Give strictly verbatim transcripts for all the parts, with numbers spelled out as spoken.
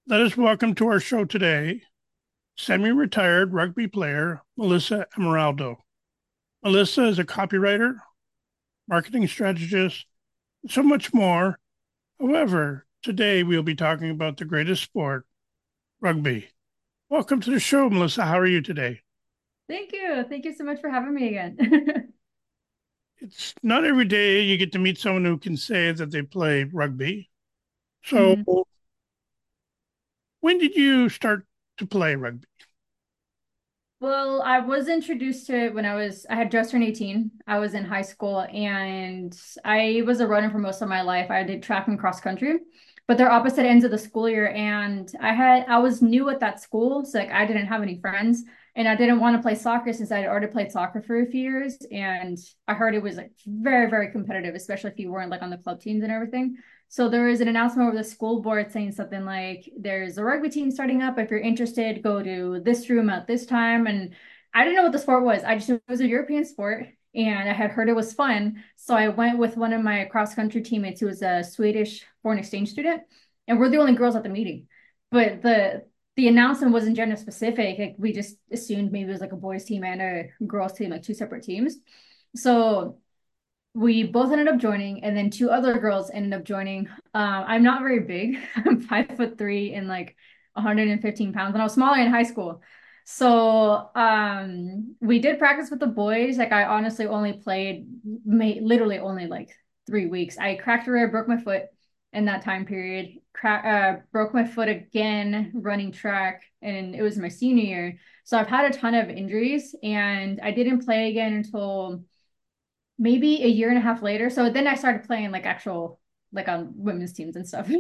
Let us welcome to our show today semi-retired rugby player Melissa Emeraldo. Melissa is a copywriter, marketing strategist, and so much more. However, today we'll be talking about the greatest sport, rugby. Welcome to the show, Melissa. How are you today? Thank you. Thank you so much for having me again. It's not every day you get to meet someone who can say that they play rugby. So, Mhm. when did you start to play rugby? Well, I was introduced to it when I was, I had just turned eighteen. I was in high school and I was a runner for most of my life. I did track and cross country, but they're opposite ends of the school year. And I had, I was new at that school. So like I didn't have any friends and I didn't want to play soccer since I had already played soccer for a few years. And I heard it was like very, very competitive, especially if you weren't like on the club teams and everything. So there was an announcement over the school board saying something like, there's a rugby team starting up. If you're interested, go to this room at this time. And I didn't know what the sport was. I just, it was a European sport and I had heard it was fun. So I went with one of my cross country teammates who was a Swedish foreign exchange student. And we're the only girls at the meeting. But the the announcement wasn't gender specific. Like we just assumed maybe it was like a boys team and a girls team, like two separate teams. So we both ended up joining, and then two other girls ended up joining. Um, I'm not very big. I'm five foot three and like one hundred fifteen pounds, and I was smaller in high school. So um, we did practice with the boys. Like I honestly only played, may, literally only like three weeks. I cracked a rib, broke my foot in that time period. Cra uh, broke my foot again running track, and it was my senior year. So I've had a ton of injuries, and I didn't play again until maybe a year and a half later. So then I started playing like actual, like on women's teams and stuff.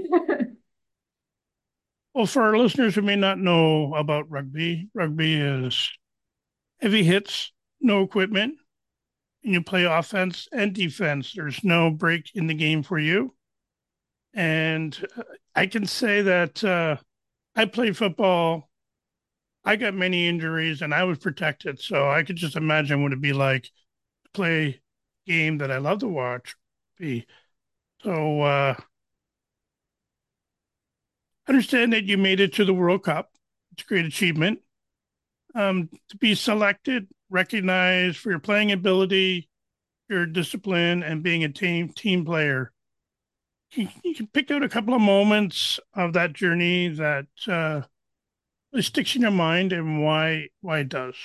Well, for our listeners who may not know about rugby, rugby is heavy hits, no equipment, and you play offense and defense. There's no break in the game for you. And uh, I can say that uh, I played football. I got many injuries and I was protected. So I could just imagine what it'd be like to play a game that I love to watch. Be so uh, understand that you made it to the World Cup. It's a great achievement. Um, to be selected, recognized for your playing ability, your discipline, and being a team team player. You, you can pick out a couple of moments of that journey that uh, really sticks in your mind and why why it does.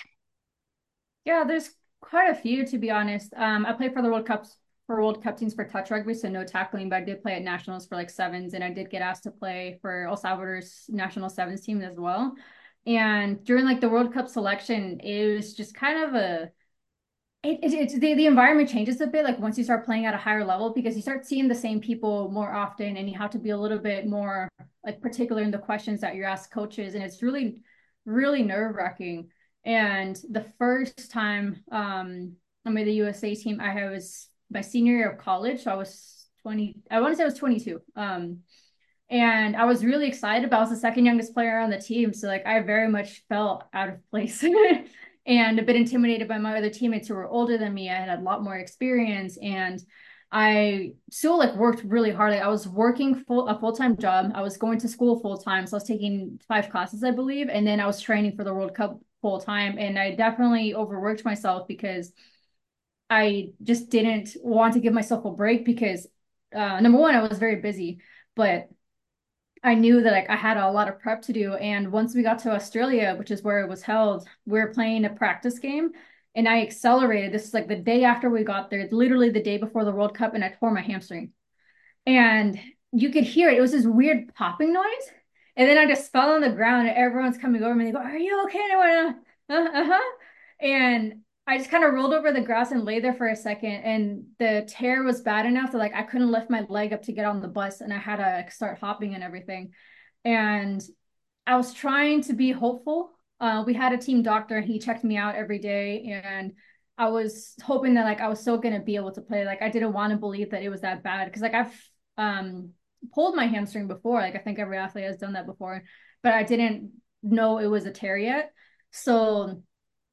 Yeah, there's quite a few to be honest. Um, I played for the World Cups for World Cup teams for touch rugby, so no tackling, but I did play at nationals for like sevens, and I did get asked to play for El Salvador's national sevens team as well. And during like the World Cup selection, it was just kind of a It, it, it's the, the environment changes a bit like once you start playing at a higher level because you start seeing the same people more often and you have to be a little bit more like particular in the questions that you ask coaches and it's really really nerve-wracking. And the first time um I made the U S A team, I was my senior year of college, so I was twenty, I want to say I was twenty-two. Um and I was really excited, but I was the second youngest player on the team. So like I very much felt out of place and a bit intimidated by my other teammates who were older than me. I had a lot more experience and I still like worked really hard. Like I was working full a full-time job. I was going to school full time. So I was taking five classes, I believe. And then I was training for the World Cup full time. And I definitely overworked myself because I just didn't want to give myself a break because uh, number one, I was very busy, but I knew that like I had a lot of prep to do. And once we got to Australia, which is where it was held, we were playing a practice game and I accelerated. This is like the day after we got there, literally the day before the World Cup, and I tore my hamstring. And you could hear it. It was this weird popping noise. And then I just fell on the ground and everyone's coming over me. They go, "Are you okay?" And I went, uh, uh-huh. And I just kind of rolled over the grass and lay there for a second. And the tear was bad enough that like I couldn't lift my leg up to get on the bus and I had to like, start hopping and everything. And I was trying to be hopeful. Uh, we had a team doctor and he checked me out every day. And I was hoping that like I was still gonna be able to play. Like I didn't want to believe that it was that bad because like I've um pulled my hamstring before. Like I think every athlete has done that before, but I didn't know it was a tear yet. So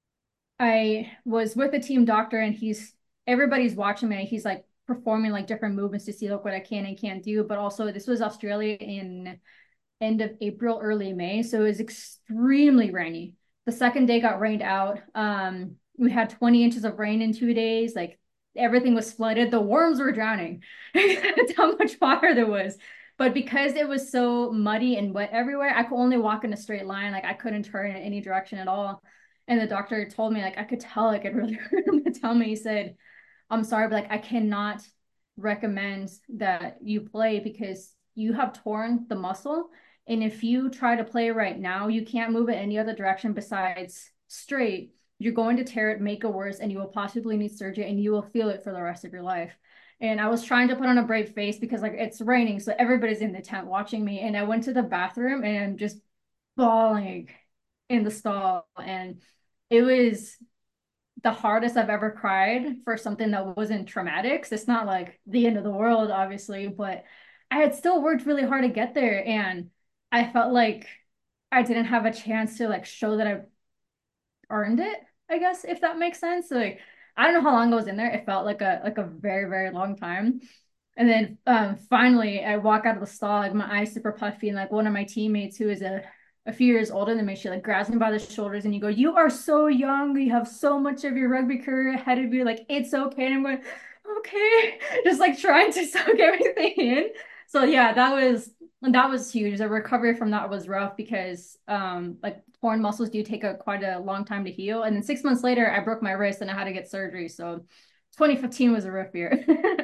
I was with a team doctor and he's everybody's watching me. He's like performing like different movements to see like what I can and can't do. But also this was Australia in end of April, early May. So it was extremely rainy. The second day got rained out. Um, we had twenty inches of rain in two days. Like everything was flooded. The worms were drowning. That's how much water there was. But because it was so muddy and wet everywhere, I could only walk in a straight line. Like I couldn't turn in any direction at all. And the doctor told me, like, I could tell, like, it really hurt him to tell me. He said, I'm sorry, but like, I cannot recommend that you play because you have torn the muscle. And if you try to play right now, you can't move it any other direction besides straight. You're going to tear it, make it worse, and you will possibly need surgery and you will feel it for the rest of your life. And I was trying to put on a brave face because like it's raining, so everybody's in the tent watching me. And I went to the bathroom and I'm just bawling in the stall. And it was the hardest I've ever cried for something that wasn't traumatic. So it's not like the end of the world, obviously, but I had still worked really hard to get there. And I felt like I didn't have a chance to like show that I earned it, I guess, if that makes sense. So, like, I don't know how long I was in there. It felt like a like a very, very long time. And then um finally I walk out of the stall, like my eyes super puffy, and like one of my teammates who is a a few years older than me, she like grabs me by the shoulders and you go, you are so young, you have so much of your rugby career ahead of you, like it's okay. And I'm going, okay, just like trying to soak everything in. So yeah, that was that was huge. The recovery from that was rough because um like torn muscles do take a quite a long time to heal. And then six months later I broke my wrist and I had to get surgery. So twenty fifteen was a rough year.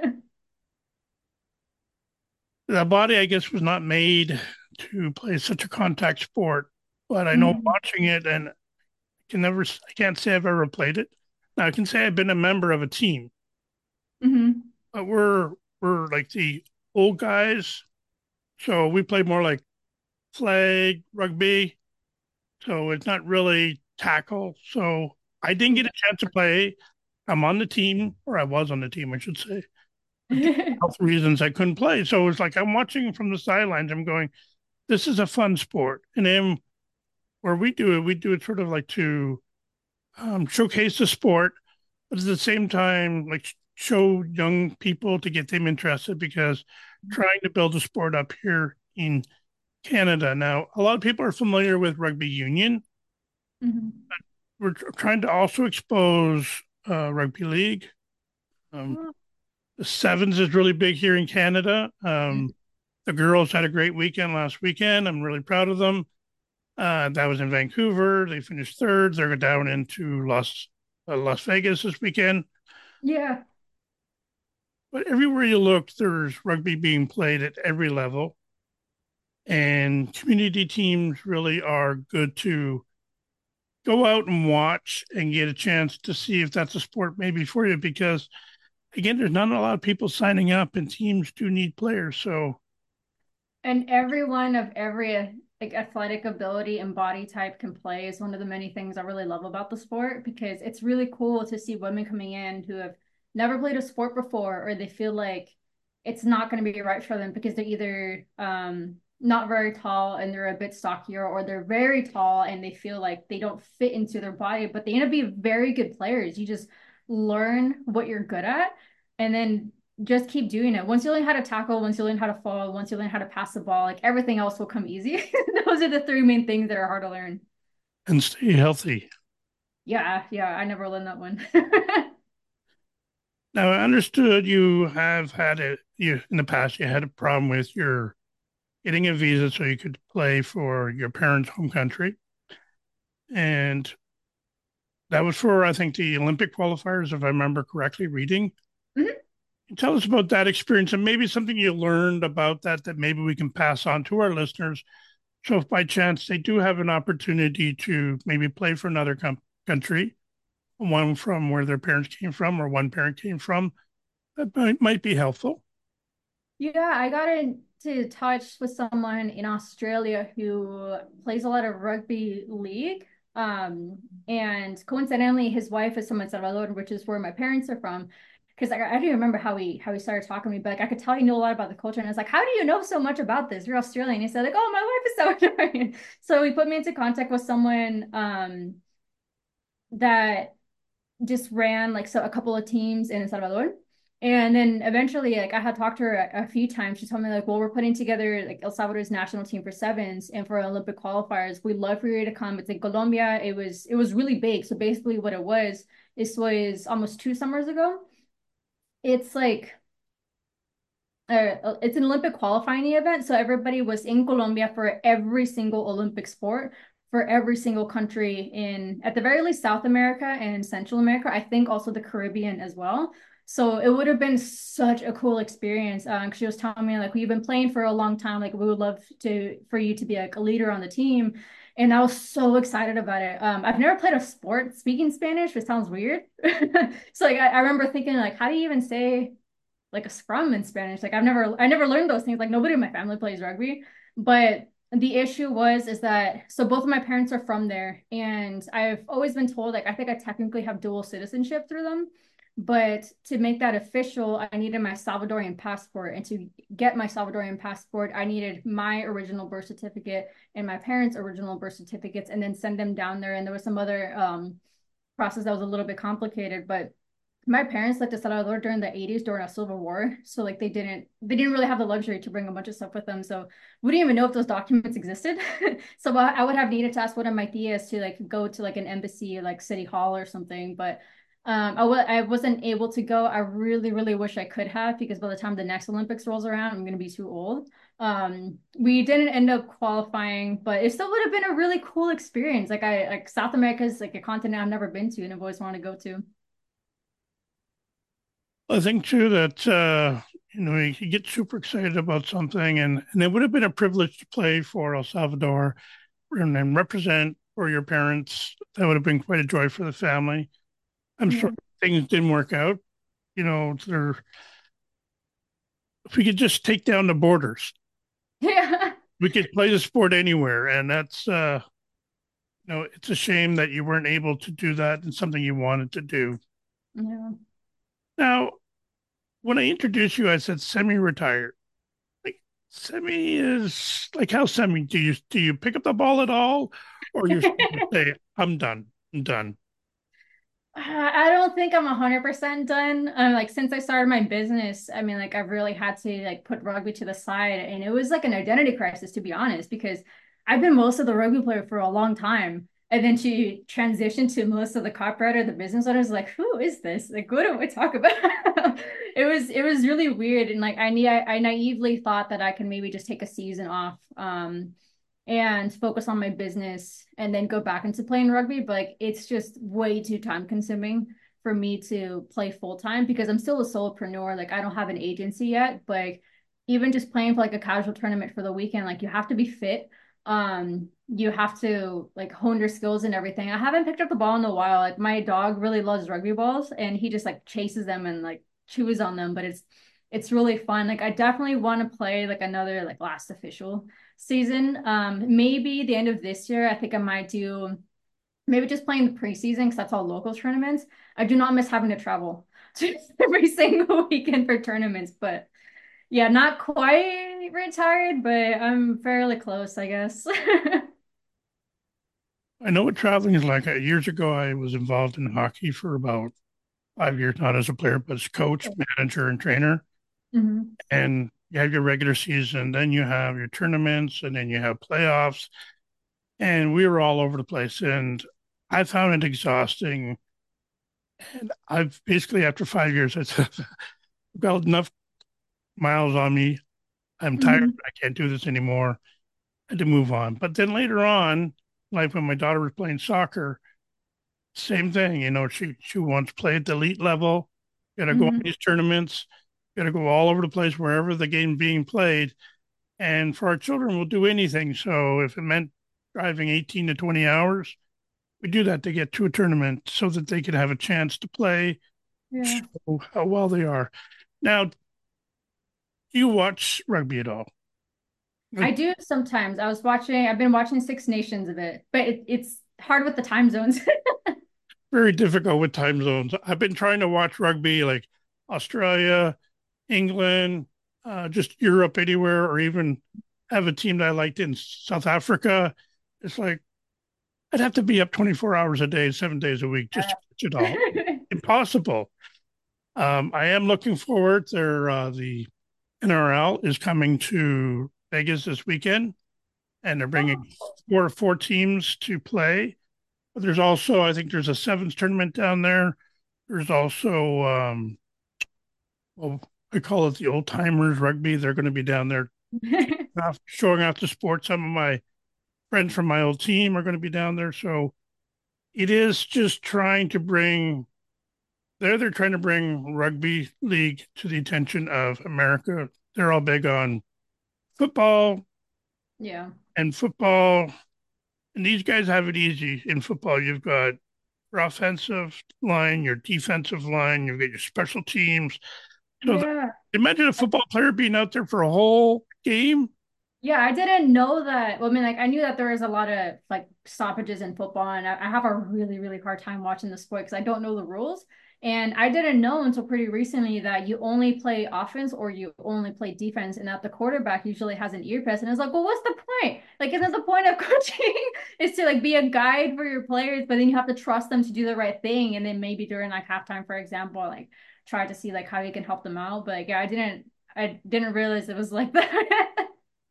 The body, I guess, was not made to play such a contact sport. But I know Mhm. watching it, and I can never, I can't say I've ever played it. Now I can say I've been a member of a team, Mhm. but we're we're like the old guys, so we play more like flag rugby. So it's not really tackle. So I didn't get a chance to play. I'm on the team, or I was on the team, I should say. But due to Yeah. health reasons, I couldn't play. So it's like I'm watching from the sidelines. I'm going, this is a fun sport. And then where we do it, we do it sort of like to um, showcase the sport, but at the same time, like show young people to get them interested because trying to build a sport up here in Canada. Now, a lot of people are familiar with rugby union. Mhm. We're tr- trying to also expose uh, rugby league. Um, Oh, the sevens is really big here in Canada. Um, the girls had a great weekend last weekend. I'm really proud of them. Uh, that was in Vancouver. They finished third. They're down into Las uh, Las Vegas this weekend. yeah. But everywhere you look, there's rugby being played at every level, and community teams really are good to go out and watch and get a chance to see if that's a sport maybe for you. Because again, there's not a lot of people signing up, and teams do need players. So And everyone of every like athletic ability and body type can play is one of the many things I really love about the sport because it's really cool to see women coming in who have never played a sport before or they feel like it's not going to be right for them because they're either um not very tall and they're a bit stockier or they're very tall and they feel like they don't fit into their body, but they end up being very good players. You just learn what you're good at and then just keep doing it. Once you learn how to tackle, once you learn how to fall, once you learn how to pass the ball, like everything else will come easy. Those are the three main things that are hard to learn. and stay healthy. Yeah, yeah, I never learned that one. Now I understood you have had it you in the past. You had a problem with your getting a visa so you could play for your parents' home country, and that was for I think the Olympic qualifiers, if I remember correctly. Reading. Mhm. Tell us about that experience and maybe something you learned about that that maybe we can pass on to our listeners. So if by chance they do have an opportunity to maybe play for another com- country, one from where their parents came from or one parent came from, that might, might be helpful. Yeah, I got into touch with someone in Australia who plays a lot of rugby league. Um, and coincidentally, his wife is from El Salvador, which is where my parents are from. Because I, I don't even remember how he how he started talking to me, but like I could tell he knew a lot about the culture. And I was like, "How do you know so much about this? You're Australian." He said, "Like, oh, my wife is Salvadorian." So he put me into contact with someone um that just ran like so a couple of teams in El Salvador. And then eventually, like I had talked to her a, a few times. She told me like, well, we're putting together like El Salvador's national team for sevens and for Olympic qualifiers. We'd love for you to come. It's in Colombia. It was it was really big. So basically, what it was, this was almost two summers ago. It's like uh, it's an Olympic qualifying event. So everybody was in Colombia for every single Olympic sport for every single country in, at the very least, South America and Central America. I think also the Caribbean as well. So it would have been such a cool experience. Um, she was telling me like we've been playing for a long time. Like we would love to for you to be like a leader on the team. And I was so excited about it. Um, I've never played a sport speaking Spanish, which sounds weird. So like I, I remember thinking like, how do you even say like a scrum in Spanish. Like I've never I never learned those things. Like nobody in my family plays rugby. But the issue was is that so both of my parents are from there and I've always been told like I think I technically have dual citizenship through them. But to make that official, I needed my Salvadorian passport. And to get my Salvadorian passport, I needed my original birth certificate and my parents' original birth certificates and then send them down there. And there was some other um, process that was a little bit complicated. But my parents left El Salvador during the eighties during a civil war. So like they didn't they didn't really have the luxury to bring a bunch of stuff with them. So we didn't even know if those documents existed. So I would have needed to ask one of my tias to like go to like an embassy, like city hall or something. But um, I w- I wasn't able to go. I really, really wish I could have because by the time the next Olympics rolls around, I'm going to be too old. Um, we didn't end up qualifying, but it still would have been a really cool experience. Like I like South America is like a continent I've never been to and I've always wanted to go to. I think too that uh, you know you get super excited about something, and and it would have been a privilege to play for El Salvador and then represent for your parents. That would have been quite a joy for the family. I'm Yeah. sorry things didn't work out. You know, there, if we could just take down the borders, Yeah. we could play the sport anywhere, and that's uh, you know, it's a shame that you weren't able to do that and something you wanted to do. Yeah. Now, when I introduced you, I said semi-retired. Like semi is like how semi do you do you pick up the ball at all, or you say I'm done, I'm done. I don't think I'm one hundred percent done. Um, like since I started my business, I mean, like I've really had to like put rugby to the side, and it was like an identity crisis to be honest, because I've been Melissa the rugby player for a long time, and then she transitioned to Melissa the copywriter, the business owner. Is like, who is this? Like, what do we talk about? It was it was really weird, and like I need I, I naively thought that I can maybe just take a season off. Um, and focus on my business and then go back into playing rugby. But like it's just way too time consuming for me to play full time because I'm still a solopreneur. Like I don't have an agency yet, but like, even just playing for like a casual tournament for the weekend, like you have to be fit. Um, you have to like hone your skills and everything. I haven't picked up the ball in a while. Like my dog really loves rugby balls and he just like chases them and like chews on them, but it's it's really fun. Like I definitely want to play like another like last official season. Um, maybe the end of this year, I think I might do maybe just playing the preseason because that's all local tournaments. I do not miss having to travel to every single weekend for tournaments, but yeah, not quite retired, but I'm fairly close, I guess. I know what traveling is like. Uh, Years ago, I was involved in hockey for about five years, not as a player, but as coach, manager, and trainer. Mhm. And you have your regular season, then you have your tournaments, and then you have playoffs. And we were all over the place. And I found it exhausting. And I've basically, after five years, I said, I've got enough miles on me. I'm tired. Mhm. I can't do this anymore. I had to move on. But then later on, like when my daughter was playing soccer, same thing. You know, she she wants to play at the elite level. Got to go on Mhm. these tournaments. Got to go all over the place wherever the game's being played. And for our children, we'll do anything. So if it meant driving eighteen to twenty hours, we do that to get to a tournament so that they can have a chance to play, Yeah. show how well they are. Now, do you watch rugby at all? I Like, do sometimes. I was watching, I've been watching Six Nations of it, but it, it's hard with the time zones. very difficult with time zones. I've been trying to watch rugby like Australia, England, uh, just Europe, anywhere, or even have a team that I liked in South Africa. It's like I'd have to be up twenty-four hours a day, seven days a week just to watch it all. Impossible. Um, I am looking forward. There, uh, the N R L is coming to Vegas this weekend, and they're bringing Oh, four four teams to play. But there's also, I think, there's a sevens tournament down there. There's also, um, well, I call it the old timers rugby. They're going to be down there off, showing off the sport. Some of my friends from my old team are going to be down there. So it is just trying to bring there they're trying to bring rugby league to the attention of America. They're all big on football yeah. and football, and these guys have it easy in football. You've got your offensive line, your defensive line, you've got your special teams. So the, Yeah. imagine a football player being out there for a whole game. Yeah, I didn't know that. Well, I mean, like, I knew that there was a lot of like stoppages in football, and I, I have a really, really hard time watching the sport because I don't know the rules. And I didn't know until pretty recently that you only play offense or you only play defense, and that the quarterback usually has an earpiece. And it's like, well, what's the point? Like, isn't the point of coaching is to like be a guide for your players, but then you have to trust them to do the right thing, and then maybe during like halftime, for example, like try to see like how you can help them out. But like, yeah, I didn't, I didn't realize it was like that.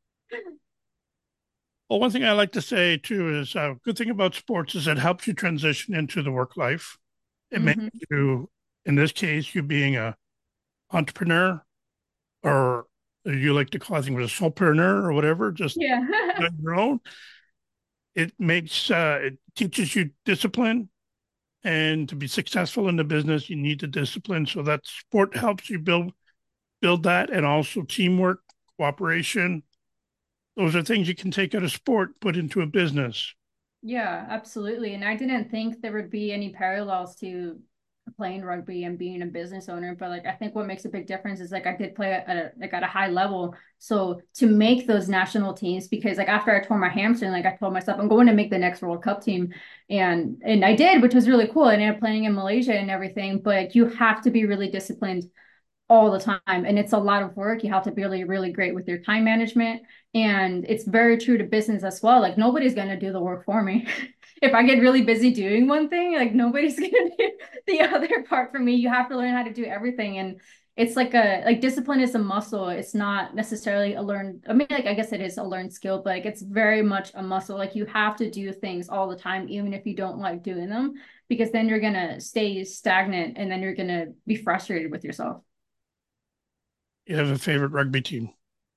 Well, one thing I like to say too is a uh, good thing about sports is it helps you transition into the work life. It makes hmm you, in this case, you being a entrepreneur, or you like to call, I think it was a solopreneur or whatever, just Yeah. on your own. It makes uh, it teaches you discipline, and to be successful in the business, you need the discipline. So that sport helps you build build that, and also teamwork, cooperation. Those are things you can take out of sport, put into a business. Yeah, absolutely. And I didn't think there would be any parallels to playing rugby and being a business owner, but like I think what makes a big difference is like I did play at a like at a high level. So to make those national teams, because like after I tore my hamstring, like I told myself I'm going to make the next World Cup team. And and I did, which was really cool. I ended up playing in Malaysia and everything, but you have to be really disciplined all the time, and it's a lot of work. You have to be really really great with your time management, and it's very true to business as well. Like nobody's going to do the work for me. If I get really busy doing one thing, like nobody's going to do the other part for me. You have to learn how to do everything, and it's like a like discipline is a muscle. It's not necessarily a learned, I mean, like I guess it is a learned skill, but like it's very much a muscle. Like you have to do things all the time even if you don't like doing them, because then you're going to stay stagnant and then you're going to be frustrated with yourself. You have a favorite rugby team?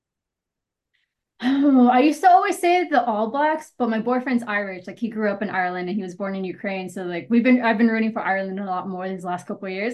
Oh, I used to always say the All Blacks, but my boyfriend's Irish. Like he grew up in Ireland and he was born in Ukraine. So like we've been I've been rooting for Ireland a lot more these last couple of years.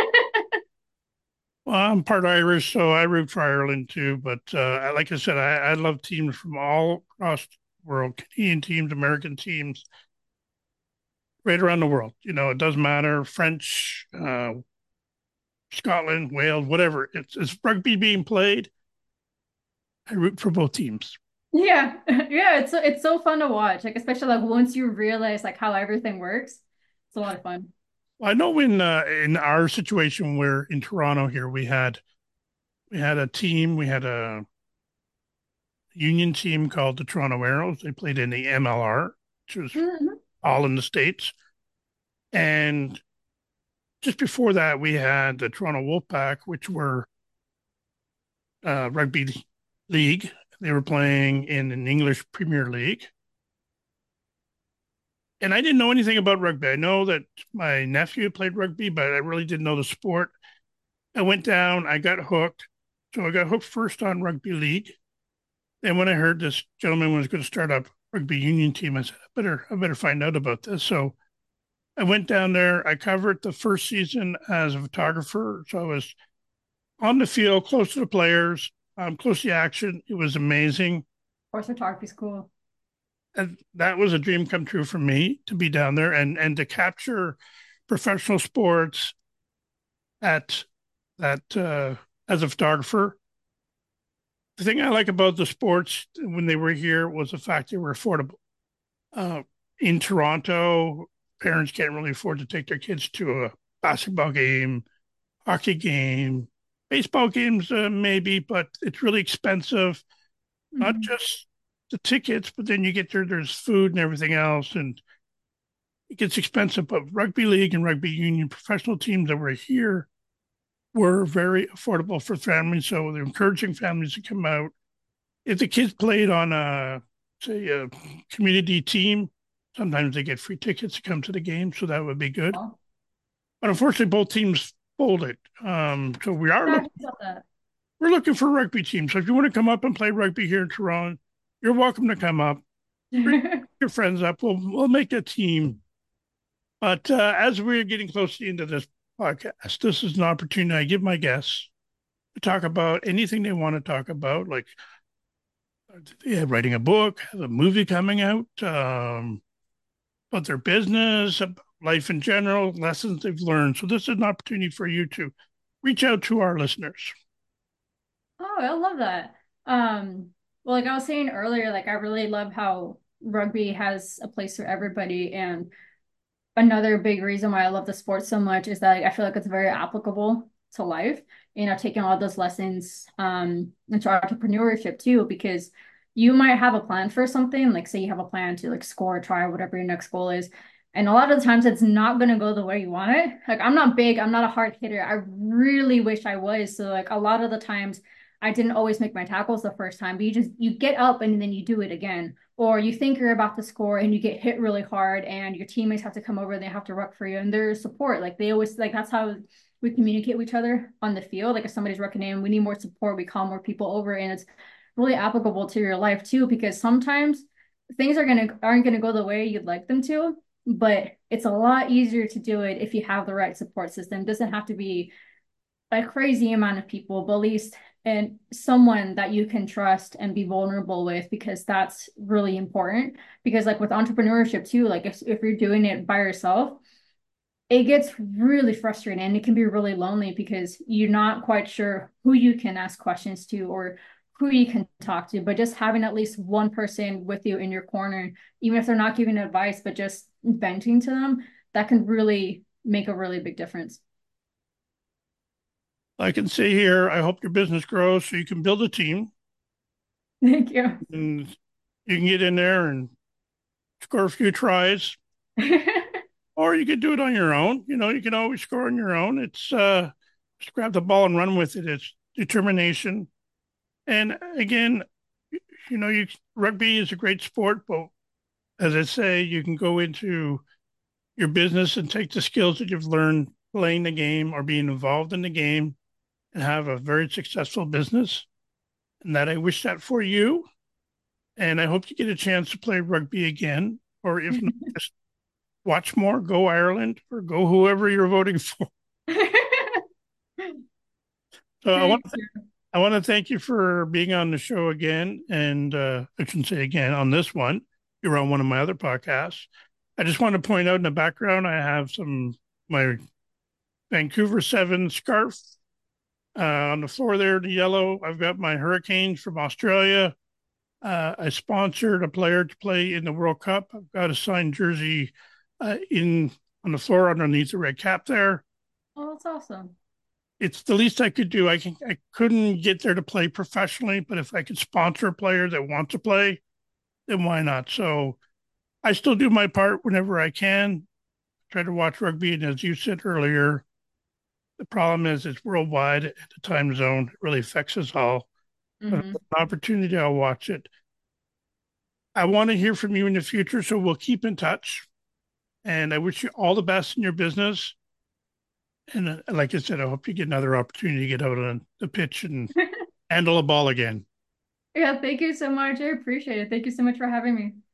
Well, I'm part Irish, so I root for Ireland too. But uh, like I said, I, I love teams from all across the world, Canadian teams, American teams, right around the world. You know, it doesn't matter. French, uh, Scotland, Wales, whatever. It's, it's rugby being played. I root for both teams. Yeah. Yeah, it's so it's so fun to watch. Like especially like once you realize like how everything works. It's a lot of fun. I know in uh, in our situation, where in Toronto here, we had we had a team, we had a union team called the Toronto Arrows. They played in the M L R, which was Mhm. all in the States. And just before that, we had the Toronto Wolfpack, which were uh, rugby league. They were playing in an English Premier League. And I didn't know anything about rugby. I know that my nephew played rugby, but I really didn't know the sport. I went down, I got hooked. So I got hooked first on rugby league. And when I heard this gentleman was going to start up rugby union team, I said, I better, I better find out about this. So I went down there. I covered the first season as a photographer. So I was on the field, close to the players, um, close to the action. It was amazing. Horse photography is cool. And that was a dream come true for me, to be down there and and to capture professional sports at that uh, as a photographer. The thing I like about the sports when they were here was the fact they were affordable. Uh, in Toronto, parents can't really afford to take their kids to a basketball game, hockey game, baseball games, uh, maybe, but it's really expensive. Not Mhm. just the tickets, but then you get there, there's food and everything else, and it gets expensive. But rugby league and rugby union professional teams that were here, were very affordable for families. So they're encouraging families to come out. If the kids played on a, say, a community team, sometimes they get free tickets to come to the game. So that would be good. Oh, But unfortunately, both teams folded. Um, so we are sad looking, to tell that. we're looking for a rugby team. So if you want to come up and play rugby here in Toronto, you're welcome to come up. Bring your friends up. We'll we'll make a team. But uh, as we're getting close to the end of this podcast, this is an opportunity I give my guests to talk about anything they want to talk about, like yeah, writing a book, have a movie coming out, um, about their business, about life in general, lessons they've learned. So this is an opportunity for you to reach out to our listeners. Oh, I love that. Um, well, like I was saying earlier, like I really love how rugby has a place for everybody. And another big reason why I love the sport so much is that like, I feel like it's very applicable to life. You know, taking all those lessons um into entrepreneurship too, because you might have a plan for something, like say you have a plan to like score, try, whatever your next goal is. And a lot of the times it's not gonna go the way you want it. Like I'm not big, I'm not a hard hitter. I really wish I was. So like a lot of the times I didn't always make my tackles the first time, but you just you get up and then you do it again. Or you think you're about to score and you get hit really hard and your teammates have to come over and they have to ruck for you and there's support. Like they always like that's how we communicate with each other on the field. Like if somebody's rucking in, we need more support, we call more people over. And it's really applicable to your life too, because sometimes things are gonna aren't gonna go the way you'd like them to, but it's a lot easier to do it if you have the right support system. It doesn't have to be a crazy amount of people, but at least and someone that you can trust and be vulnerable with, because that's really important. Because like with entrepreneurship too, like if, if you're doing it by yourself, it gets really frustrating and it can be really lonely because you're not quite sure who you can ask questions to or who you can talk to. But just having at least one person with you in your corner, even if they're not giving advice, but just venting to them, that can really make a really big difference. I can say here, I hope your business grows so you can build a team Thank you. and you can get in there and score a few tries, or you could do it on your own. You know, you can always score on your own. It's uh, just grab the ball and run with it. It's determination. And again, you know, you rugby is a great sport, but as I say, you can go into your business and take the skills that you've learned playing the game or being involved in the game and have a very successful business. And that I wish that for you. And I hope you get a chance to play rugby again, or if not, just watch more, go Ireland, or go whoever you're voting for. So I want Thank to you. I want to thank you for being on the show again, and uh, I shouldn't say again on this one. You're on one of my other podcasts. I just want to point out in the background, I have some my Vancouver Seven scarf uh, on the floor there, the yellow. I've got my Hurricanes from Australia. Uh, I sponsored a player to play in the World Cup. I've got a signed jersey uh, in on the floor underneath the red cap there. Oh, that's awesome. It's the least I could do. I can I couldn't get there to play professionally, but if I could sponsor a player that wants to play, then why not? So I still do my part whenever I can. Try to watch rugby, and as you said earlier, the problem is it's worldwide at the time zone. It really affects us all. But if Hmm. there's an opportunity, I'll watch it. I want to hear from you in the future, so we'll keep in touch. And I wish you all the best in your business. And uh, like I said, I hope you get another opportunity to get out on the pitch and handle a ball again. Yeah, thank you so much. I appreciate it. Thank you so much for having me.